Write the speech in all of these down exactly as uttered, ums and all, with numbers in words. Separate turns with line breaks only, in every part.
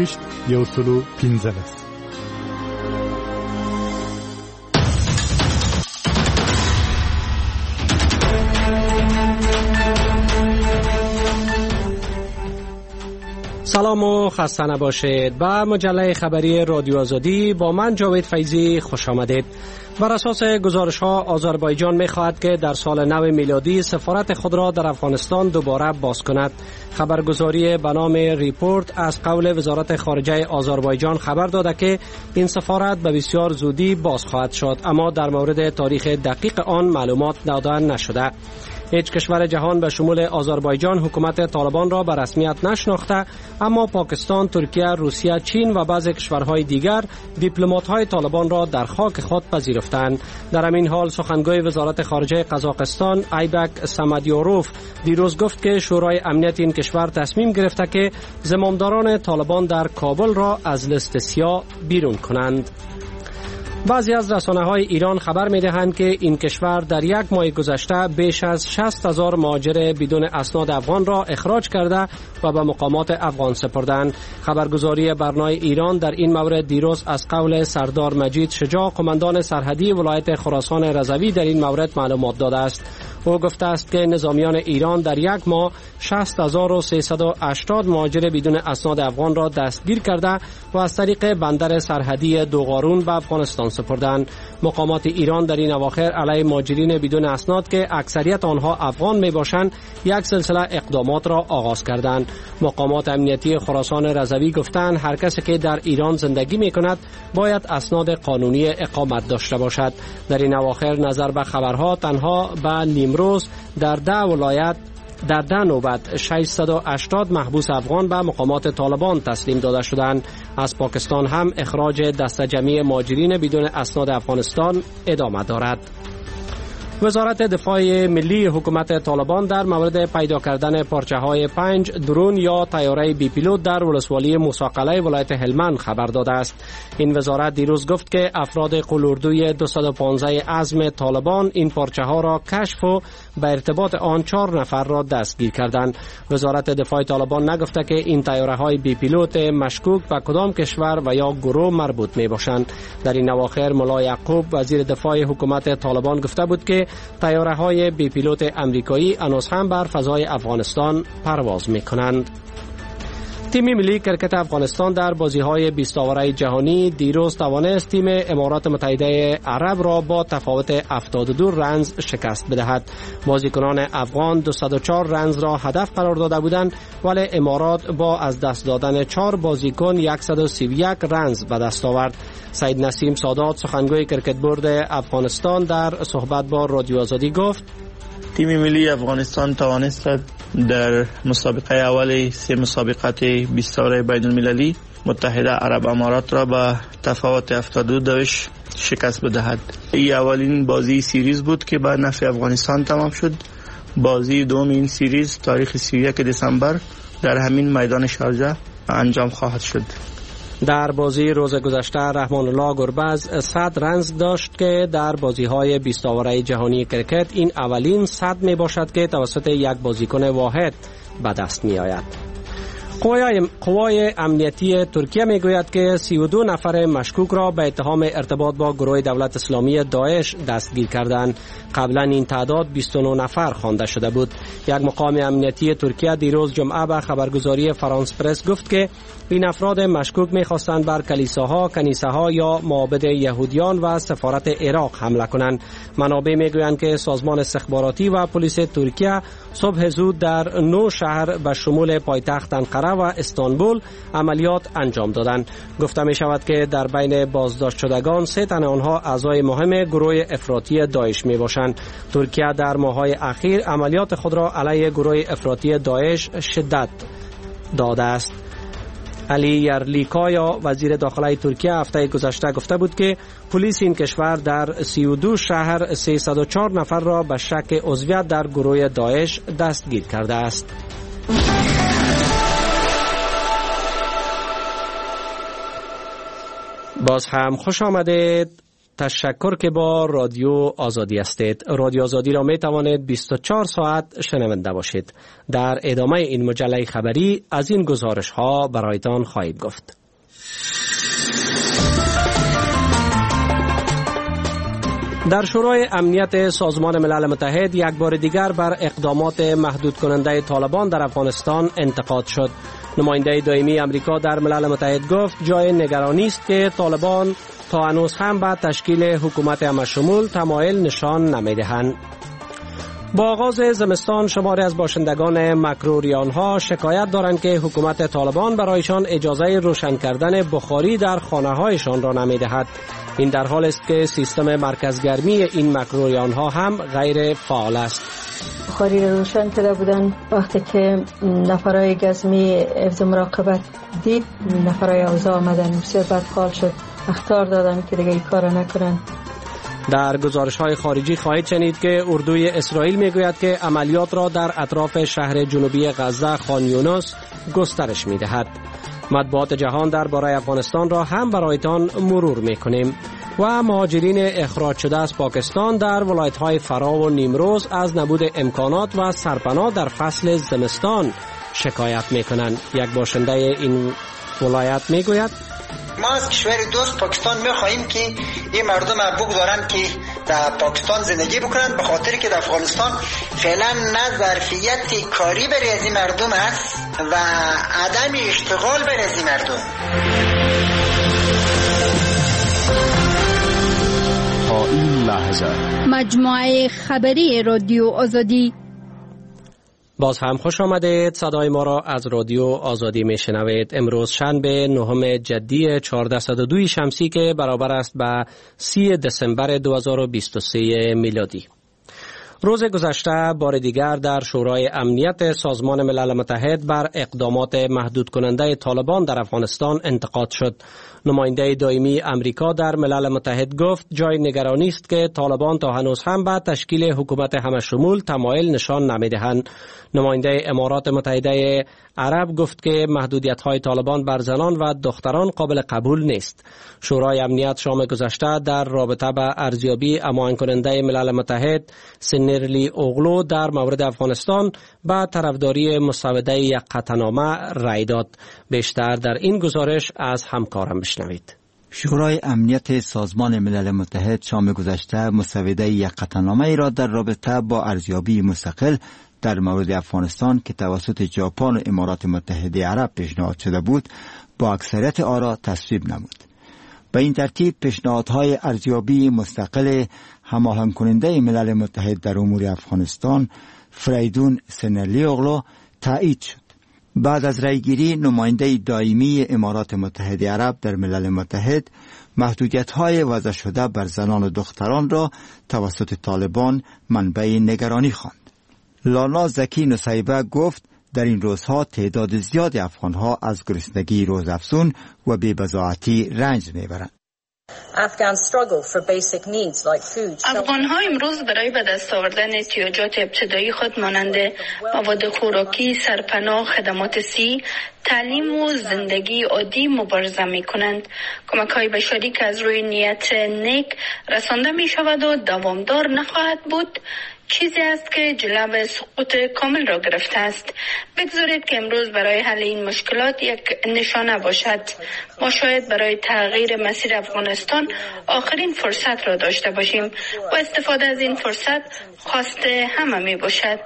هشت یوسلو پینزده است.
سلام و خسته نباشید. به مجله خبری رادیو آزادی با من جاوید فیضی خوش آمدید. بر اساس گزارش ها آذربایجان می خواهد که در سال نو میلادی سفارت خود را در افغانستان دوباره باز کند. خبرگزاری به نام ریپورت از قول وزارت خارجه آذربایجان خبر داده که این سفارت به بسیار زودی باز خواهد شد، اما در مورد تاریخ دقیق آن معلومات داده نشده. هیچ کشور جهان به شمول آذربایجان حکومت طالبان را به رسمیت نشناخته، اما پاکستان، ترکیه، روسیه، چین و بعضی کشورهای دیگر دیپلمات‌های طالبان را در خاک خود پذیرفتند. در همین حال سخنگوی وزارت خارجه قزاقستان ایبک سمدیاروف دیروز گفت که شورای امنیت این کشور تصمیم گرفته که زمامداران طالبان در کابل را از لیست سیاه بیرون کنند. بعضی از رسانه‌های ایران خبر می‌دهند که این کشور در یک ماه گذشته بیش از شصت هزار مهاجر بدون اسناد افغان را اخراج کرده و به مقامات افغان سپردند. خبرگزاری برنای ایران در این مورد دیروز از قول سردار مجید شجاع، قماندان سرحدی ولایت خراسان رضوی، در این مورد معلومات داده است. او گفته است که نظامیان ایران در یک ماه شصت هزار و سیصد و هشتاد مهاجر بدون اسناد افغان را دستگیر کرده و از طریق بندر سرحدی دوغارون به افغانستان سپردند. مقامات ایران در این اواخر علیه مهاجرین بدون اسناد که اکثریت آنها افغان می باشند یک سلسله اقدامات را آغاز کردند. مقامات امنیتی خراسان رضوی گفتند هر کسی که در ایران زندگی می کند باید اسناد قانونی اقامت داشته باشد. در این اواخر نظر به خبرها تنها به نیمروز در ده ولایت در ده نوبت ششصد و هشتاد محبوس افغان به مقامات طالبان تسلیم داده شدند. از پاکستان هم اخراج دسته جمعی مهاجرین بدون اسناد افغانستان ادامه دارد. وزارت دفاع ملی حکومت طالبان در مورد پیدا کردن پارچه های پنج درون یا طیاره بی پیلوت در ولسوالی موسی ولایت هلمند خبر داده است. این وزارت دیروز گفت که افراد قلوردوی دویست و پانزده عزم طالبان این پارچه ها را کشف و به ارتباط آن چهار نفر را دستگیر کردند. وزارت دفاع طالبان نگفته که این طیاره های بی پیلوت مشکوک به کدام کشور و یا گروه مربوط می باشند. در این اواخر ملا یعقوب وزیر دفاع حکومت طالبان گفته بود که طیاره های بی پیلوت امریکایی هنوز هم بر فضای افغانستان پرواز می کنند. تیم ملی کرکت افغانستان در بازی‌های بیست آوره جهانی دیروز توانست تیم امارات متحده عرب را با تفاوت هفتاد و دو رنز شکست بدهد. بازیکنان افغان دویست و چهار رنز را هدف قرار داده بودند، ولی امارات با از دست دادن چهار بازیکن صد و سی و یک رنز به دست آورد. سید نسیم سادات سخنگوی کرکت بورد افغانستان در صحبت با رادیو آزادی گفت
تیم ملی افغانستان توانست در مسابقه اول سه مسابقات بیست آوره بین المللی متحده عرب امارات را به تفاوت هفتاد و دو شکست بدهد. این اولین بازی سیریز بود که به نفع افغانستان تمام شد. بازی دوم این سیریز تاریخ سی و یک دسامبر در همین میدان شارجه انجام خواهد شد.
در بازی روز گذشته رحمان الله گربز صد رنز داشت که در بازی‌های بیست آوره جهانی کرکت این اولین صد می باشد که توسط یک بازیکن واحد به دست می آید. قوای, قوای امنیتی ترکیه می گوید که سی و دو نفر مشکوک را به اتهام ارتباط با گروه دولت اسلامی داعش دستگیر کردند. قبلا این تعداد بیست و نه نفر خوانده شده بود. یک مقام امنیتی ترکیه دیروز جمعه به خبرگزاری فرانس پرس گفت که این افراد مشکوک می‌خواستند بر کلیساها، کنیسه‌ها یا معابد یهودیان و سفارت عراق حمله کنند. منابع می‌گویند که سازمان استخباراتی و پلیس ترکیه صبح زود در نو شهر به شمول پایتخت انقره و استانبول عملیات انجام دادند. گفته می‌شود که در بین بازداشت شدگان سه تن آنها اعضای مهم گروه افراطی داعش میباشند. ترکیه در ماه‌های اخیر عملیات خود را علیه گروه افراطی داعش شدت داده است. علی یرلیکایا وزیر داخلی ترکیه هفته گذشته گفته بود که پلیس این کشور در سی و دو شهر سیصد و چهار نفر را به شک عضویت در گروه داعش دستگیر کرده است. باز هم خوش آمدید. تشکر که با رادیو آزادی هستید. رادیو آزادی را می توانید بیست و چهار ساعت شنونده باشید. در ادامه این مجله خبری از این گزارش ها برایتان خواهیم گفت. در شورای امنیت سازمان ملل متحد یک بار دیگر بر اقدامات محدود کننده طالبان در افغانستان انتقاد شد. نماینده دائمی امریکا در ملل متحد گفت جای نگرانی است که طالبان تا هنوز هم به تشکیل حکومت همشمول تمایل نشان نمی‌دهند. با آغاز زمستان شماری از باشندگان مکروریان ها شکایت دارند که حکومت طالبان برایشان اجازه روشن کردن بخاری در خانه هایشان را نمی‌دهد. این در حال است که سیستم مرکزگرمی این مکروریان ها هم غیر فعال است.
بخاری را روشن کرده بودن، وقتی که نفرای گزمی حفظ مراقبت دید نفرای اوضاع آمدن بسیار بدحال شد، اخطار دادن که دیگه این کار نکنن.
در گزارش های خارجی خواهید شنید که اردوی اسرائیل میگوید که عملیات را در اطراف شهر جنوبی غزه خان یونس گسترش میدهد. مطبوعات جهان درباره افغانستان را هم برایتان مرور میکنیم و مهاجرین اخراج شده از پاکستان در ولایت‌های فرا و نیمروز از نبود امکانات و سرپناه در فصل زمستان شکایت میکنند. یک باشنده این ولایت میگوید
ما از کشور دوست پاکستان میخواهیم که این مردم بگذارن که در پاکستان زندگی بکنن، به خاطر که در افغانستان فعلا نه ظرفیت کاری برای از این مردم هست و عدم اشتغال برای از این مردم.
تا این لحظه
مجموعه خبری رادیو آزادی.
باز هم خوش آمدید. صدای ما را از رادیو آزادی می شنوید. امروز شنبه نهم جدی چهارصد و دو شمسی که برابر است با سی دسامبر دو هزار و بیست و سه میلادی. روز گذشته بار دیگر در شورای امنیت سازمان ملل متحد بر اقدامات محدود کننده طالبان در افغانستان انتقاد شد. نماینده دائمی امریکا در ملل متحد گفت جای نگرانی است که طالبان تا هنوز هم به تشکیل حکومت همشمول تمایل نشان نمی‌دهند. نماینده امارات متحده عرب گفت که محدودیت‌های طالبان بر زنان و دختران قابل قبول نیست. شورای امنیت شام گذشته در رابطه با ارزیابی اماهنگ کننده ملل متحد سنرلی اوغلو در مورد افغانستان با طرفداری مسوده یک قطعنامه رأی داد. بیشتر در این گزارش از همکارم بشنوید.
شورای امنیت سازمان ملل متحد شام گذشته مسوده یک قطعنامه را در رابطه با ارزیابی مستقل در مورد افغانستان که توسط ژاپن و امارات متحده عرب پیشنهاد شده بود با اکثریت آرا تصویب نمود. به این ترتیب پیشنهادهای ارزیابی مستقل هماهنگ کننده ملل متحد در امور افغانستان فریدون سنرلی اوغلو تایید شد. بعد از رأیگیری نماینده دائمی امارات متحده عرب در ملل متحد محدودیت‌های وضع شده بر زنان و دختران را توسط طالبان منبع نگرانی خواند. لانا زکی نصیبه گفت در این روزها تعداد زیاد افغان‌ها از گرسنگی روزافزون و بی‌بضاعتی رنج می‌برند.
افغان‌ها امروز برای به دست آوردن احتیاجات ابتدایی خود مانند مواد خوراکی، سرپناه، خدمات صحی، تعلیم و زندگی عادی مبارزه می‌کنند. کمک‌های بشری که از روی نیت نیک رسانده می‌شود و دوامدار نخواهد بود چیزی است که جلو سقوط کامل را گرفته است. بگذارید که امروز برای حل این مشکلات یک نشانه باشد. ما شاید برای تغییر مسیر افغانستان آخرین فرصت را داشته باشیم و استفاده از این فرصت خواست همه می باشد.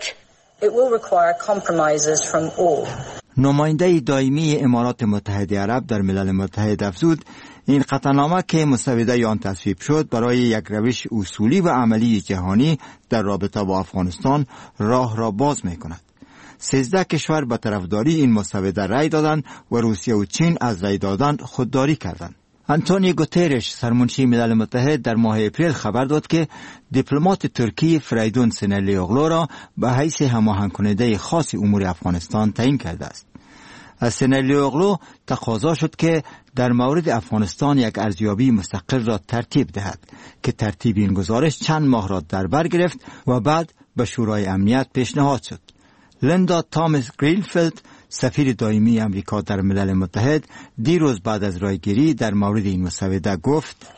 نماینده دائمی امارات متحده عرب در ملل متحد افزود این قطعنامه که مسوده آن تصویب شد برای یک روش اصولی و عملی جهانی در رابطه با افغانستان راه را باز می کند. سیزده کشور به طرفداری این مسوده رأی دادند و روسیه و چین از رأی دادن خودداری کردند. آنتونیو گوترش سرمنشی ملل متحد در ماه اپریل خبر داد که دیپلمات ترکی فریدون سنرلی اوغلو را به حیث هماهنگ کننده خاص امور افغانستان تعیین کرده است. از سنرلی اوغلو تقاضا شد که در مورد افغانستان یک ارزیابی مستقل را ترتیب دهد که ترتیب این گزارش چند ماه را در بر گرفت و بعد به شورای امنیت پیشنهاد شد. لیندا تامس گرینفیلد سفیر دائمی امریکا در ملل متحد دیروز بعد از رایگیری در مورد این مسوده گفت: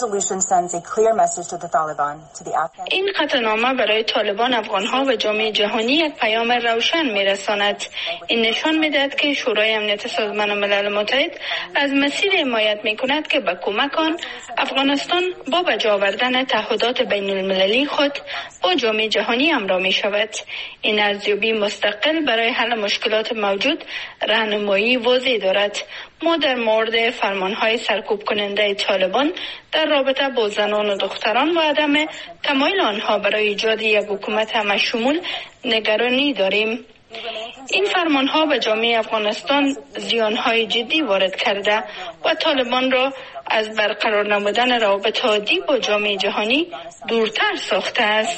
این قطعنامه برای طالبان، افغانها و جامعه جهانی یک پیام روشن میرساند. این نشان میدهد که شورای امنیت سازمان ملل متحد از مسیر حمایت میکند که به کمک آن افغانستان با به جا آوردن تعهدات بین المللی خود با جامعه جهانی همراه می شود. این ارزیابی مستقل برای حل مشکلات موجود راهنمایی واضح دارد. ما در مورد فرمانهای سرکوب کننده طالبان در رابطه با زنان و دختران و عدم تمایل آنها برای ایجاد یک حکومت همه‌شمول نگرانی داریم. این فرمانها به جامعه افغانستان زیانهای جدی وارد کرده و طالبان را از برقرار نمودن روابط عادی با جامعه جهانی دورتر ساخته است.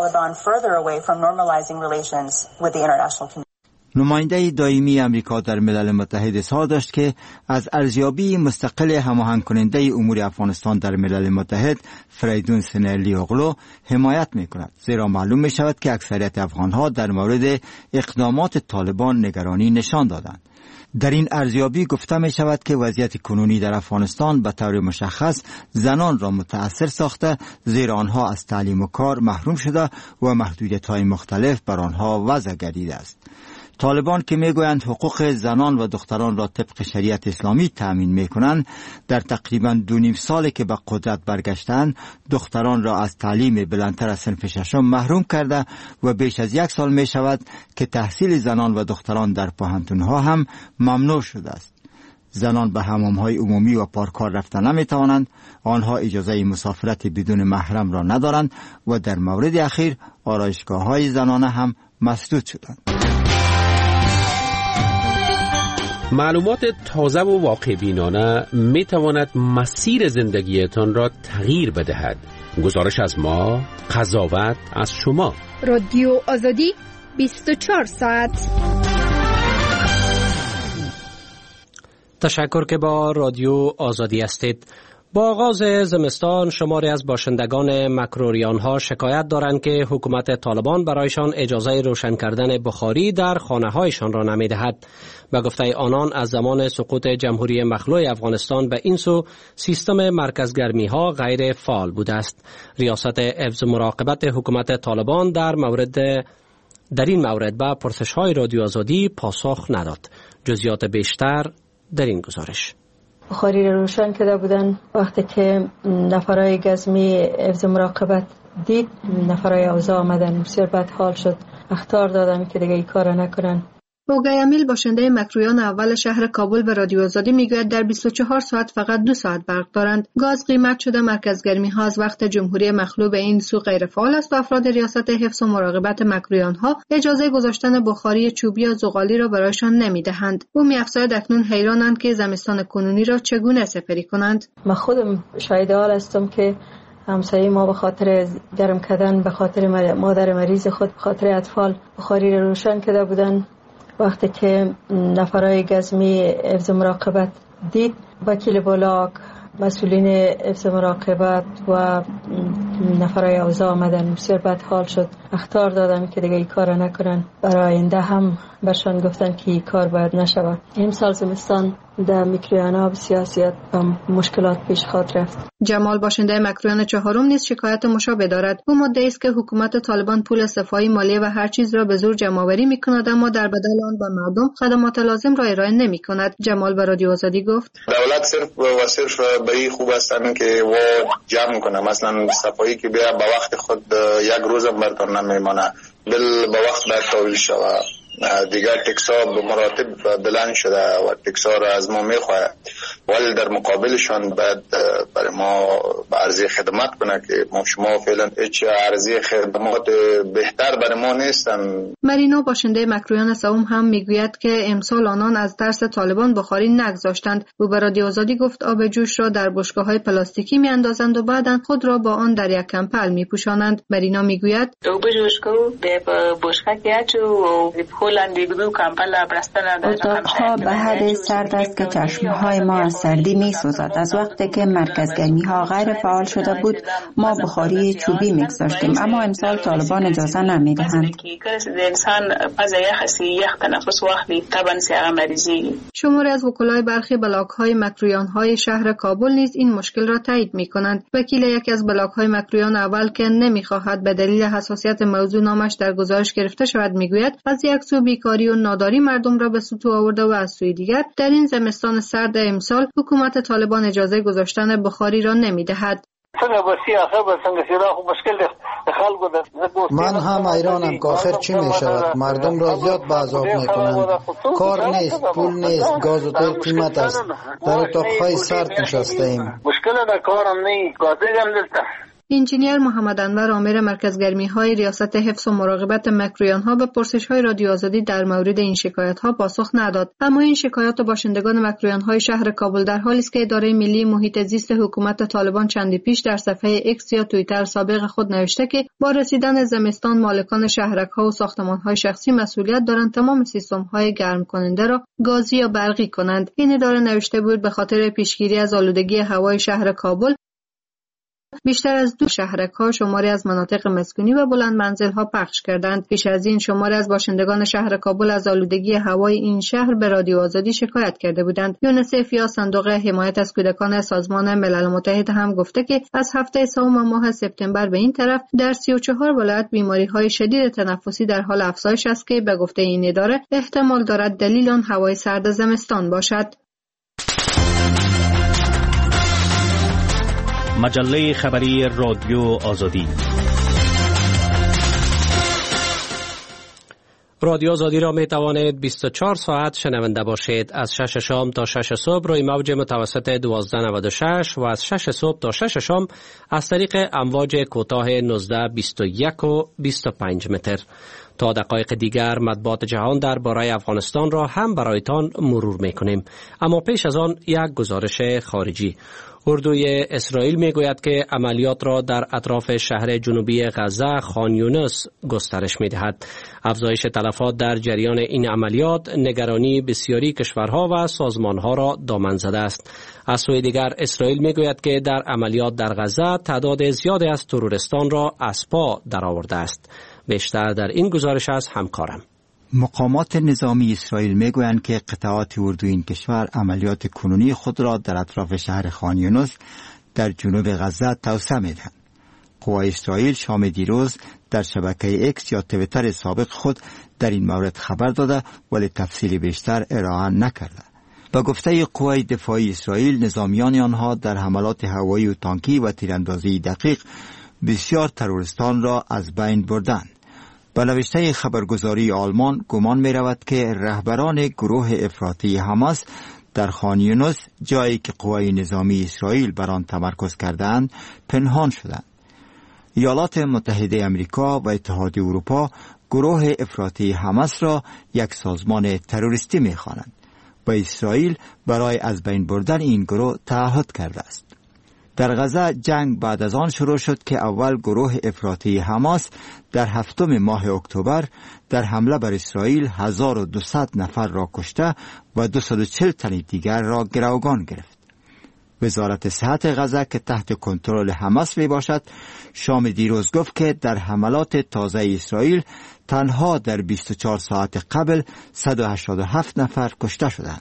نماینده دائمی امریکا در ملل متحد اظهار داشت که از ارزیابی مستقل هماهنگ کننده امور افغانستان در ملل متحد فریدون سنرلی اغلو حمایت می‌کند، زیرا معلوم می‌شود که اکثریت افغان‌ها در مورد اقدامات طالبان نگرانی نشان دادند. در این ارزیابی گفته می شود که وضعیت کنونی در افغانستان به طور مشخص زنان را متأثر ساخته، زیرا آنها از تعلیم و کار محروم شده و محدودیت‌های مختلف بر آنها وضع گردیده است. طالبان که میگویند حقوق زنان و دختران را طبق شریعت اسلامی تأمین میکنند، در تقریباً دو نیم سالی که به قدرت برگشتند دختران را از تعلیم بلندتر از صنف ششم محروم کرده و بیش از یک سال می شود که تحصیل زنان و دختران در پوهنتون‌ها هم ممنوع شده است. زنان به حمام‌های عمومی و پارک‌ها رفتن نمی‌توانند، آنها اجازه مسافرت بدون محرم را ندارند و در مورد اخیر آرایشگاه‌های زنانه هم مسدود شدند.
معلومات تازه و واقع بینانه می تواند مسیر زندگیتان را تغییر بدهد. گزارش از ما، قضاوت از شما.
رادیو آزادی بیست و چهار ساعت.
تشکر که با رادیو آزادی هستید. با آغاز زمستان شماری از باشندگان مکروریان ها شکایت دارند که حکومت طالبان برایشان اجازه روشن کردن بخاری در خانه هایشان را نمی دهد. به گفته آنان از زمان سقوط جمهوری مخلوع افغانستان به این سو سیستم مرکزگرمی ها غیر فعال بوده است. ریاست حفظ مراقبت حکومت طالبان در مورد در این مورد به پرسش های رادیو آزادی پاسخ نداد. جزئیات بیشتر در این گزارش.
بخاری رو روشن کرده بودن. وقتی که نفرای گزمی حفظ مراقبت دید، نفرای اوضاع آمدن، بسیار بد حال شد. اخطار دادن که دیگه این کار نکنن.
اوگای امیل باشنده مکرویان اول شهر کابل به رادیو آزادی میگوید در بیست و چهار ساعت فقط دو ساعت برق دارند. گاز قیمت شده، مرکزگرمی ها از وقت جمهوری مخلوع به این سو غیر فعال است و افراد ریاست حفظ و مراقبت مکرویان ها اجازه گذاشتن بخاری چوبی یا زغالی را برایشان نمیدهند. او می‌افزاید اکنون حیرانند که زمستان کنونی را چگونه سپری کنند.
من خودم شاهد حال هستم که همسایه ما به خاطر گرم کردن، به خاطر مادر مریض خود، به خاطر اطفال بخاری را روشن کرده بودن. وقتی که نفرای گزمی حفظ مراقبت دید، وکیل بلاک، مسئولین حفظ مراقبت و نفرای اوضاع آمدن، بسیار بد حال شد. اخطار دادن که دیگه این کار نکنن. برای آینده هم برشان گفتن که این کار باید نشود. امسال زمستان در میکرویانا سیاسیت و مشکلات پیش خواهد رفت.
جمال باشنده مکرویان چهارم نیز شکایت مشابه دارد. او مدعی است که حکومت طالبان پول صفای مالی و هر چیز را به زور جمع‌آوری می‌کند، اما در بدل آن به مردم خدمات لازم را ارائه نمی‌کند. جمال به رادیو آزادی گفت:
دولت صرف و صرف به این خوب هستن که و جمع کنه، مثلا صفایی که بیا به وقت خود یک روزم بردار نمیمانه، بل به وقت باید تحویل شود. دیگر تکسا به مراتب بلند شده و تکسا را از ما میخواهد، ولی در مقابلشان باید برای ما به عرضی خدمت کنه که ما شما فعلا هیچ عرضی خدمات بهتر برای ما نیستن.
مرینو باشنده مکرویان سوم هم میگوید که امسال آنان از ترس طالبان بخاری نگذاشتند. او به رادیو آزادی گفت آب جوش را در بشکه‌های پلاستیکی میاندازند و بعداً خود را با آن در یک کمپل میپوشانند. مرینا میگوید
آب جوش کو به بشکه و اتاقها به حد سرد است که چشمهای ما از
گردی می سوزد. از وقتی که مرکزگرمی ها غیر فعال شده بود ما بخاری چوبی می گذاشتیم، اما امسال طالبان اجازه نمی دهند.
شماری از وکلای برخی بلاک های مکرویان های شهر کابل نیز این مشکل را تایید می کنند. وکیل یکی از بلاک های مکرویان اول که نمی خواهد به دلیل حساسیت موضوع نامش در گزارش گرفته شود میگوید از یک سو بیکاری و ناداری مردم را به سطوح آورده و از سوی دیگر در این زمستان سرد امسال حکومت طالبان اجازه گذاشتن بخاری را نمی دهد.
من هم حیرانم که آخر چی می شود. مردم را زیاد به عذاب می کنند. کار نیست، پول نیست، گاز و تیل قیمت است. در اتاقهای سرد نشسته ایم.
مشکل در کارم نیست، گازی هم دلتا.
انجینیر محمد انور آمر مرکزگرمی های ریاست حفظ و مراقبت مکرویان ها به پرسش های رادیو آزادی در مورد این شکایت ها پاسخ نداد، اما این شکایات باشندگان مکرویان های شهر کابل در حالی است که اداره ملی محیط زیست حکومت طالبان چندی پیش در صفحه ایکس یا توییتر سابق خود نوشته که با رسیدن زمستان مالکان شهرک ها و ساختمان های شخصی مسئولیت دارند تمام سیستم های گرم کننده را گازی یا برقی کنند. این اداره نوشته بود به خاطر پیشگیری از آلودگی هوای شهر کابل بیشتر از دو شهرک‌ها شماری از مناطق مسکونی و بلند منزل‌ها پخش کردند. پیش از این شماری از باشندگان شهر کابل از آلودگی هوای این شهر به رادیو آزادی شکایت کرده بودند. یونیسف یا صندوق حمایت از کودکان سازمان ملل متحد هم گفته که از هفته سوم ماه سپتامبر به این طرف در سی و چهار ولایت بیماری‌های شدید تنفسی در حال افزایش است که به گفته این اداره احتمال دارد دلیل آن هوای سرد زمستان باشد.
مجله خبری رادیو آزادی.
رادیو آزادی را می توانید بیست و چهار ساعت شنونده باشید. از شش شام تا شش صبح روی موج متوسط دوازده نود و شش و از شش صبح تا شش شام از طریق امواج کوتاه نوزده بیست و یک و بیست و پنج متر. تا دقایق دیگر مطبوعات جهان درباره افغانستان را هم برایتان مرور می کنیم. اما پیش از آن یک گزارش خارجی. اردوی اسرائیل می گوید که عملیات را در اطراف شهر جنوبی غزه خان یونس گسترش می دهد. افزایش تلفات در جریان این عملیات نگرانی بسیاری کشورها و سازمانها را دامن زده است. از سوی دیگر اسرائیل می گوید که در عملیات در غزه تعداد زیادی از تروریستان را از پا درآورده است. بیشتر در این گزارش از همکارم.
مقامات نظامی اسرائیل میگویند که قطعات اردوی این کشور عملیات کنونی خود را در اطراف شهر خان یونس در جنوب غزه توسعه میدهند. قوای اسرائیل شام دیروز در شبکه اکس یا توییتر سابق خود در این مورد خبر داده ولی تفصیل بیشتر ارائه نکرده. با گفته قوای دفاعی اسرائیل نظامیان آنها در حملات هوایی و تانکی و تیراندازی دقیق بسیار تروریستان را از بین بردند. به نوشته خبرگزاری آلمان گمان می رود که رهبران گروه افراطی حماس در خان یونس جایی که قوای نظامی اسرائیل بر آن تمرکز کردند پنهان شدند. ایالات متحده آمریکا و اتحادیه اروپا گروه افراطی حماس را یک سازمان تروریستی می خوانند و اسرائیل برای از بین بردن این گروه تعهد کرده است. در غزه جنگ بعد از آن شروع شد که اول گروه افراطی حماس در هفتم ماه اکتبر در حمله بر اسرائیل هزار و دویست نفر را کشته و دویست و چهل تن دیگر را گروگان گرفت. وزارت صحت غزه که تحت کنترل حماس می باشد شام دیروز گفت که در حملات تازه اسرائیل تنها در بیست و چهار ساعت قبل صد و هشتاد و هفت نفر کشته شدند.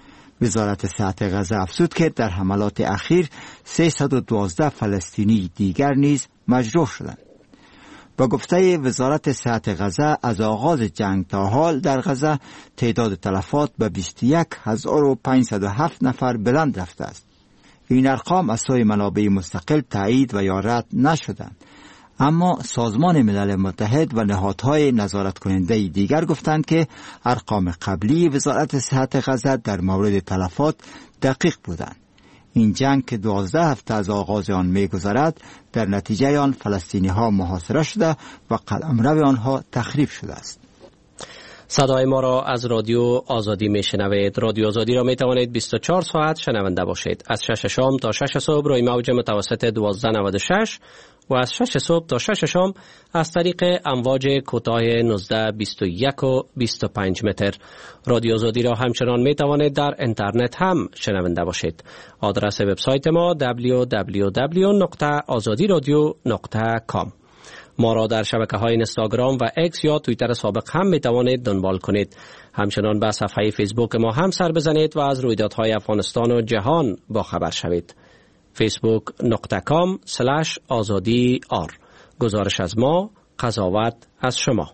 وزارت صحت غزه افزود که در حملات اخیر سیصد و دوازده فلسطینی دیگر نیز مجروح شدند. با گفته وزارت صحت غزه از آغاز جنگ تا حال در غزه تعداد تلفات به بیست و یک هزار و پانصد و هفت نفر بلند رفته است. این ارقام از سوی منابع مستقل تایید و یا رد نشدند، اما سازمان ملل متحد و نهادهای نظارت کننده دیگر گفتند که ارقام قبلی وزارت صحت غزه در مورد تلفات دقیق بودند. این جنگ که دوازده هفته از آغاز آن می‌گذرد در نتیجه آن فلسطینی ها محاصره شده و قلمرو آنها تخریب شده است.
صدای ما را از رادیو آزادی می شنوید. رادیو آزادی را می توانید بیست و چهار ساعت شنونده باشید. از شش شام تا شش صبح روی موج متوسط دوازده نود و شش و از شش صبح تا شش شام از طریق امواج کوتاه نوزده بیست و یک و بیست و پنج متر. رادیو آزادی را همچنان می توانید در اینترنت هم شنونده باشید. آدرس وبسایت ما دبلیو دبلیو دبلیو دات آزادی رادیو دات کام. ما را در شبکه‌های اینستاگرام و اکس یا توییتر سابق هم می توانید دنبال کنید. همچنان به صفحه فیسبوک ما هم سر بزنید و از رویدادهای افغانستان و جهان با خبر شوید. فیسبوک دات کام اسلش آزادی آر. گزارش از ما، قضاوت از شما.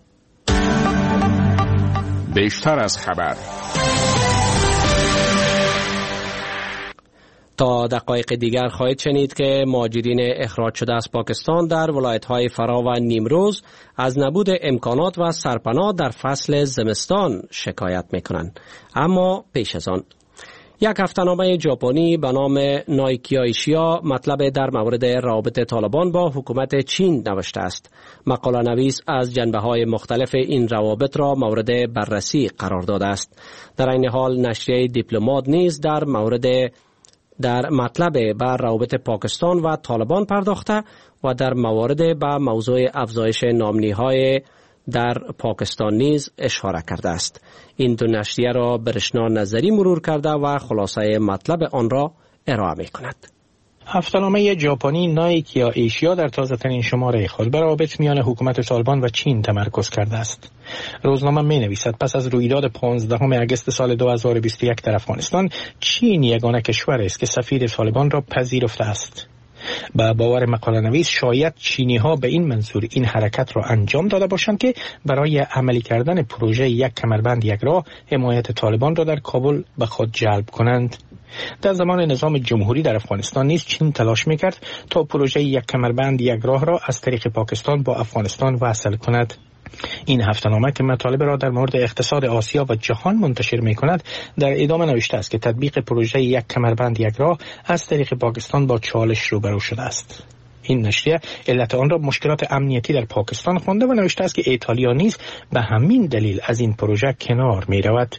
بیشتر از خبر.
تا دقایق دیگر خواهید شنید که مهاجرین اخراج شده از پاکستان در ولایت‌های فرا و نیمروز از نبود امکانات و سرپناه در فصل زمستان شکایت می‌کنند. اما پیش از آن یک هفته‌نامه ژاپنی به نام نایکی ایشیا مطلب در مورد روابط طالبان با حکومت چین نوشته است. مقاله نویس از جنبه‌های مختلف این روابط را مورد بررسی قرار داده است. در این حال نشریه دیپلمات نیز در مورد در مطلب به روابط پاکستان و طالبان پرداخته و در موارد به موضوع افزایش نامنی‌های در پاکستان نیز اشاره کرده است. این دو نشریه را برشنا نظری مرور کرده و خلاصه مطلب آن را ارائه می کند.
هفته‌نامه ژاپنی نایکی ایشیا در تازه‌ترین شماره خود بر روابط میان حکومت طالبان و چین تمرکز کرده است. روزنامه می نویسد پس از رویداد پانزدهم اگست سال دو هزار و بیست و یک در افغانستان، چین یگانه کشور است که سفیر طالبان را پذیرفته است. با باور مقاله نویس شاید چینی ها به این منظور این حرکت را انجام داده باشند که برای عملی کردن پروژه یک کمربند یک راه حمایت طالبان را در کابل به خود جلب کنند. در زمان نظام جمهوری در افغانستان نیز چین تلاش میکرد تا پروژه یک کمربند یک راه را از طریق پاکستان با افغانستان وصل کند. این هفته‌نامه که مطالب را در مورد اقتصاد آسیا و جهان منتشر می کند در ادامه نوشته است که تطبیق پروژه یک کمربند یک راه از طریق پاکستان با چالش روبرو شده است. این نشریه علت آن را مشکلات امنیتی در پاکستان خوانده و نوشته است که ایتالیا نیز به همین دلیل از این پروژه کنار می رود.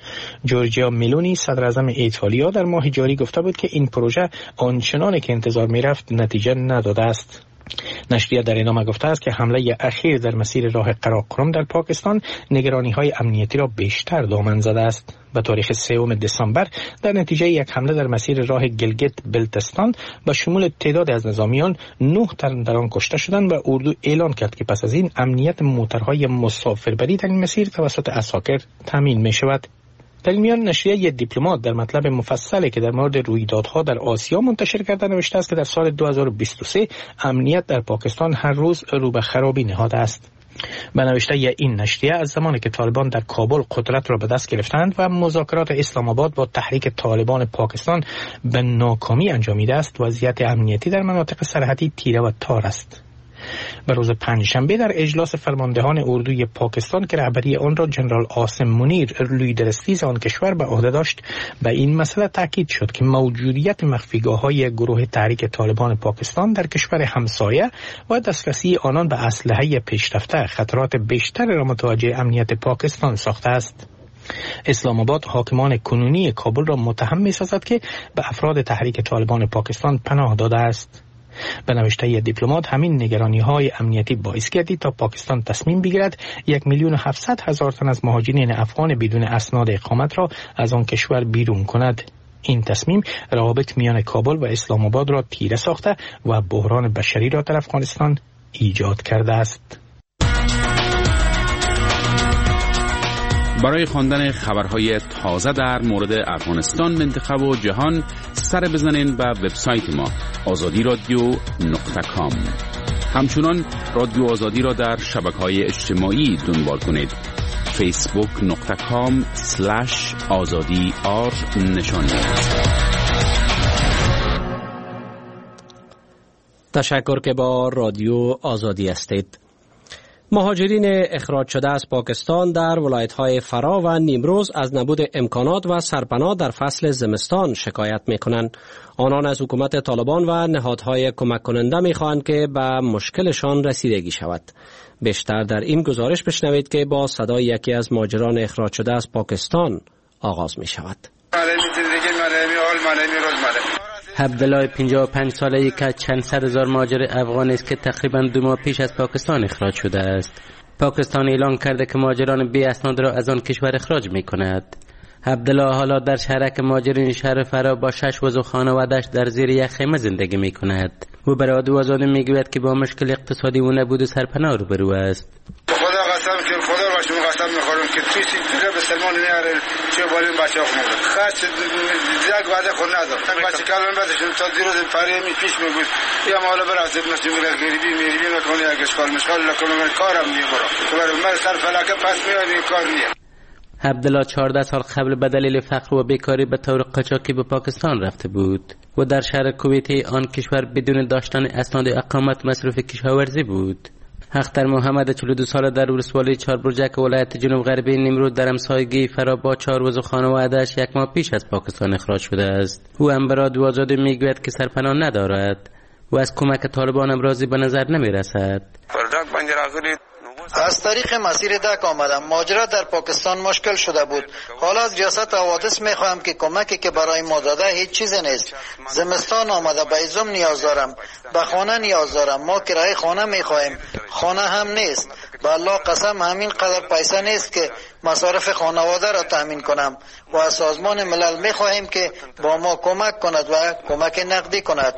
جورجیا ملونی صدر اعظم ایتالیا در ماه جاری گفته بود که این پروژه آنچنانی که انتظار می رفت نتیجه نداده است. نشریه در ادامه گفته است که حمله اخیر در مسیر راه قراقرم در پاکستان نگرانی‌های امنیتی را بیشتر دامن زده است. به تاریخ سوم دسامبر در نتیجه یک حمله در مسیر راه گلگت بلتستان به شمول تعداد از نظامیان نه تن در آن کشته شدند و اردو اعلان کرد که پس از این امنیت موترهای مسافربری در این مسیر توسط عساکر تامین می شود. در این میان نشریه دیپلمات در مطلب مفصلی که در مورد رویدادها در آسیا منتشر کرده نوشته است که در سال دو هزار و بیست و سه امنیت در پاکستان هر روز رو به خرابی نهاده است. به نوشته این نشریه از زمانی که طالبان در کابل قدرت را به دست گرفتند و مذاکرات اسلام آباد با تحریک طالبان پاکستان به ناکامی انجامیده است، وضعیت امنیتی در مناطق سرحدی تیره و تار است. به روز پنجشنبه در اجلاس فرماندهان اردوی پاکستان که رهبری آن را جنرال عاصم منیر لیدر سیز آن کشور به عهده داشت، به این مسئله تاکید شد که موجودیت مخفیگاه‌های گروه تحریک طالبان پاکستان در کشور همسایه و دسترسی آنان به اسلحه پیشرفته خطرات بیشتر را متوجه امنیت پاکستان ساخته است. اسلام آباد حاکمان کنونی کابل را متهم می‌سازد که به افراد تحریک طالبان پاکستان پناه داده است. به نوشته دیپلمات همین نگرانی‌های امنیتی باعث گردید تا پاکستان تصمیم بگیرد یک میلیون و هفتصد هزار تن از مهاجرین افغان بدون اسناد اقامت را از آن کشور بیرون کند. این تصمیم روابط میان کابل و اسلام آباد را تیره ساخته و بحران بشری را در افغانستان ایجاد کرده است.
برای خواندن خبرهای تازه در مورد افغانستان، منطقه و جهان سر بزنین به وبسایت ما آزادی رادیو دات کام. همچنان رادیو آزادی را در شبکه‌های اجتماعی دنبال کنید. فیسبوک دات کام اسلش آزادی آر نشانی.
تشکر که با رادیو آزادی هستید. مهاجرین اخراج شده از پاکستان در ولایت‌های فرا و نیمروز از نبود امکانات و سرپناه در فصل زمستان شکایت می‌کنند. آنان از حکومت طالبان و نهادهای کمک کننده می خواهند که به مشکلشان رسیدگی شود. بیشتر در این گزارش بشنوید که با صدای یکی از مهاجران اخراج شده از پاکستان آغاز می شود.
عبدالله پنجاه و پنج ساله‌ای که چند صد هزار مهاجر افغانی است که تقریباً دو ماه پیش از پاکستان اخراج شده است. پاکستان اعلام کرده که مهاجران بی اسناد را از آن کشور اخراج می کند. عبدالله حالا در شهرک مهاجرین شهر فرا با شش عضو خانواده‌اش در زیر یک خیمه زندگی می کند. او برای رادیو آزادی می گوید که با مشکل اقتصادی و نبود سرپناه روبرو است.
خدا قسم که خدا باشم قسم میخورم که توی دیگه به سلمان نیاره چه بالین بچه ها خونده خاص زیاد وعده خود ندار بچه کلان بدشون تا دیروز پریه می پیش میگوید یا مولا براسته بنشیم میره گریبی میریبی نکنی اگه شکال مشکال لکنه من کارم نیم برا تو من سر فلکه پس میاد این کار نیم.
عبدالله چهارده سال قبل به دلیل فقر و بیکاری به طور قاچاقی به پاکستان رفته بود و در شهر کویتی آن کشور بدون داشتن اسناد اقامت مصروف کشاورزی بود. اختر محمد چهل و دو ساله در ولسوالی چهار برجک ولایت جنوب غربی نیمرود در همسایگی فرا با چهار عضو خانواده‌اش یک ماه پیش از پاکستان اخراج شده است. او هم به رادیو آزادی میگوید که سرپناه ندارد و از کمک طالبان هم راضی به نظر نمیرسد.
از طریق مسیر دک آمدم. ماجرا در پاکستان مشکل شده بود. حالا از ریاست حوادث میخواهم که کمکی که برای ما داده هیچ چیز نیست. زمستان آمده، به ایزم نیاز دارم، به خانه نیاز دارم. ما کرایه خانه میخواهیم، خانه هم نیست. به الله قسم همین قدر پیسه نیست که مصارف خانواده را تامین کنم و از سازمان ملل میخواهیم که با ما کمک کند و کمک نقدی کند.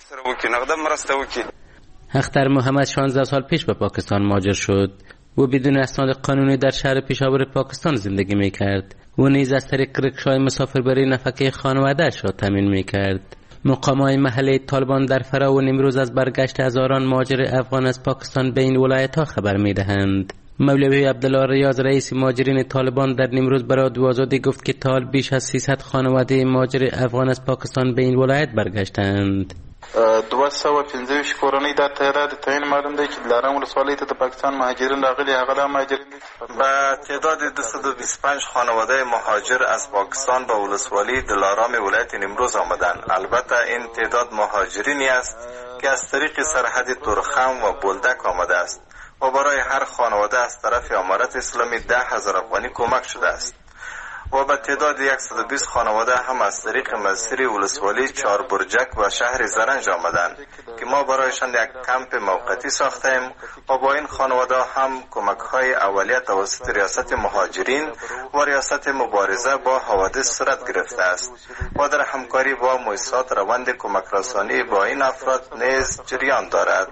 اختر محمد شانزده سال پیش به پاکستان مهاجر شد و بدون اسناد قانونی در شهر پیشاور پاکستان زندگی میکرد و نیز از طریق رکشای مسافربری نفقه خانواده‌اش را تامین میکرد. مقامات محلی طالبان در فرا و نیمروز از برگشت هزاران مهاجر افغان از پاکستان به این ولایت‌ها خبر میدهند. مولوی عبدالله ریاض رئیس مهاجرین طالبان در نیمروز برای رادیو آزادی گفت که تا بیش از سیصد خانواده مهاجر افغان از پاکستان به این ولایت برگشتند.
دوه سوه پنځه ویشت کورنۍ دا تعداد تعیین معلوم دی چې دلارام ولسوالۍ ته د پاکستان مهاجرین راغلي هغه لا مهاجرین
با تعداد دویست و بیست و پنج خانواده مهاجر از پاکستان به ولسوالی دلارام ولایت نیمروز آمدند. البته این تعداد مهاجرینی است که از طریق سرحد تورخم و بولدک آمده است و برای هر خانواده از طرف امارت اسلامی ده هزار افغانی کمک شده است و به تعداد صد و بیست خانواده هم از طریق مسیر ولسوالی چهار برجک و شهر زرنج آمدند که ما برایشان یک کمپ موقتی ساختیم و با این خانواده هم کمک های اولیه توسط ریاست مهاجرین و ریاست مبارزه با حوادث صورت گرفته است و در همکاری با مؤسسات روند کمک رسانی با این افراد نیز جریان دارد.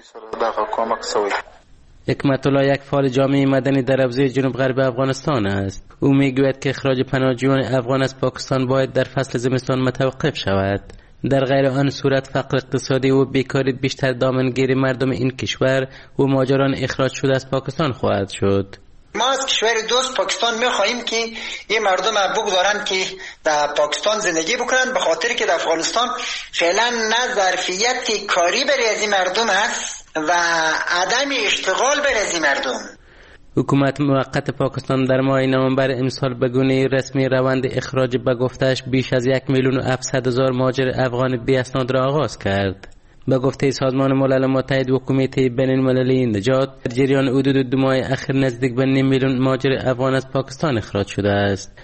حکمت الله یک فعال جامعه مدنی در حوزه جنوب غرب افغانستان است. او میگوید که اخراج پناهجویان افغان از پاکستان باید در فصل زمستان متوقف شود. در غیر آن صورت فقر اقتصادی و بیکاری بیشتر دامنگیر مردم این کشور و مهاجران اخراج شده از پاکستان خواهد شد.
ما از کشور دوست پاکستان میخواهیم که این مردم بگذارن که در پاکستان زندگی بکنن، به خاطر که در افغانستان فعلا نه ظرفیت کاری برای از این مردم هست و عدم اشتغال برای از این مردم.
حکومت موقت پاکستان در ماه نوامبر امسال به گونه رسمی روند اخراج به گفتش بیش از یک میلیون و هفتصد هزار مهاجر افغان بی اسناد را آغاز کرد. به گفته سازمان ملل متحد و کمیته بین المللی نجات، در جریان حدود دو ماه اخیر نزدیک به نیم میلیون مهاجر افغان از پاکستان اخراج شده است.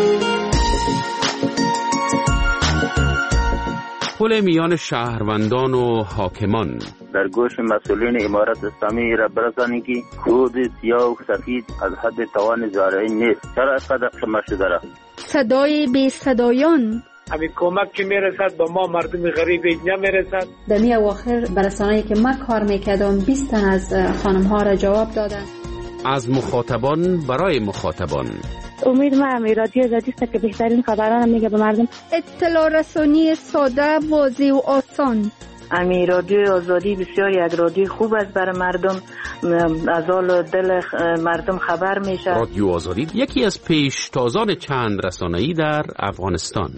پل میان شهروندان و حاکمان
در گوش مسئولین امارت اسلامی را برسانید که خود سیاه و سفید از حد توان زارعین نیست. چرا اینقدر شما شده را؟
صدای بی صدایان،
همین کمک که میرسد با ما مردم غریب نمیرسد.
در می اواخر برسانه‌ای که من کار میکردم بیست تن از خانم ها را جواب دادن.
از مخاطبان برای مخاطبان.
امید ما هم رادیو آزادی است که بهترین خبران میگه به مردم.
اطلاع رسانی ساده، واضح و آسان.
امی رادیو آزادی بسیار یک رادیو خوب است برای مردم، از حال دل مردم خبر میشه.
رادیو آزادی یکی از پیشتازان چند رسانه‌ای در افغانستان.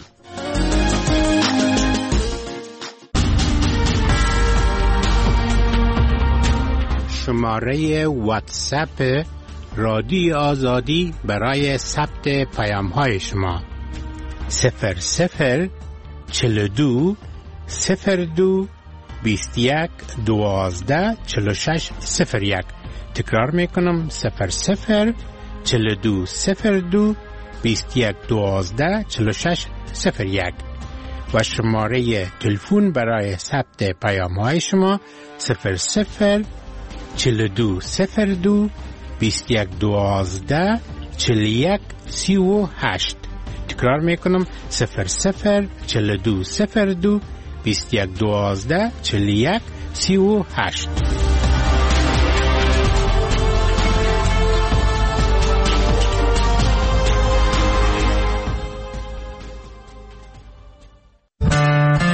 شماره واتساپ رادیو آزادی برای ثبت پیام های شما صفر صفر چهل و دو صفر دو بیست و یک دوازده چهل و شش صفر یک. تکرار میکنم صفر صفر چهل و دو صفر دو بیست و یک دوازده چهل و شش صفر یک و شماره تلفن برای ثبت پیام های شما صفر صفر چهل و دو صفر دو بیست و یک دوازده چهل و یک سی و هشت. تکرار میکنم صفر صفر چهل و دو صفر دو بیست و یک دوازده چهل و یک سی و هشت.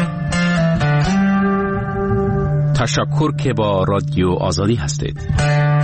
تشکر که با رادیو آزادی هستید.